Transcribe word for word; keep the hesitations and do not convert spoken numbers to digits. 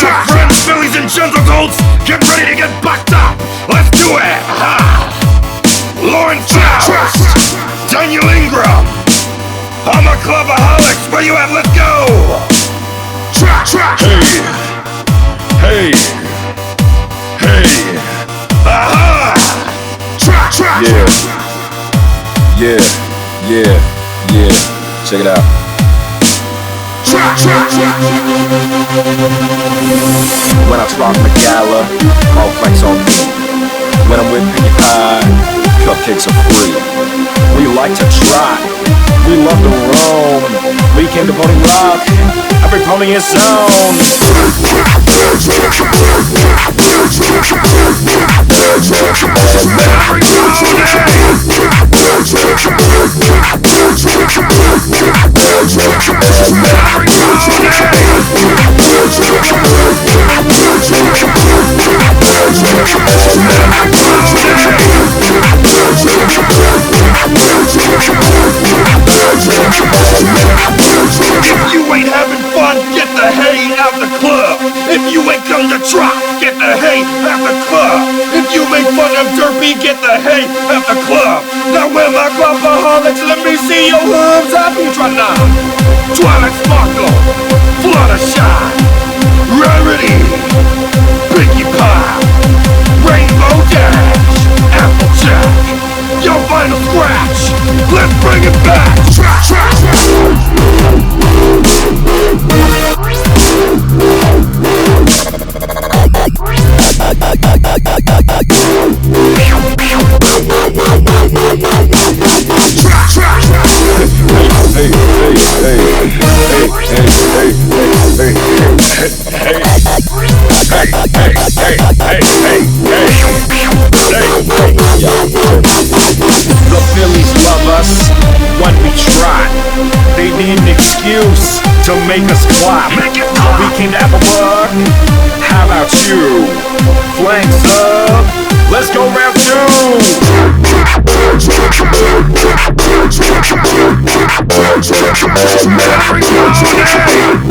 Track, friends, Phillies, and gentlecolts, get ready to get backed up. Let's do it. Ha. Lauren Faust, Daniel Ingram, I'm a clubaholics. Where you at? Let's go. Track, track. Hey, hey, hey. Aha. Track, track. Yeah, yeah, yeah, yeah. Check it out. Track, track, track. When I rock the gala, all flanks on me. When I'm with Pinkie Pie, cupcakes are free. We like to try, we love to roam. We came to Pony Rock, every pony is own. If you ain't having fun, get the hay out the club. If you ain't come to drop, get the hay out the club. If you make fun of Derpy, get the hay out the club. Now where my clubaholics, let me see your hooves up. You try now. Twilight Sparkle, Fluttershy, Rarity, Pinkie Pie, Rainbow Dash, Applejack, your final scratch. Let's bring it back. Track, track, Hey, hey, hey, hey, hey, hey, hey, hey, The Phillies love us when we try. They need an excuse to make us clap. We came to Applebrook, how about you? Flanks up, let's go round two.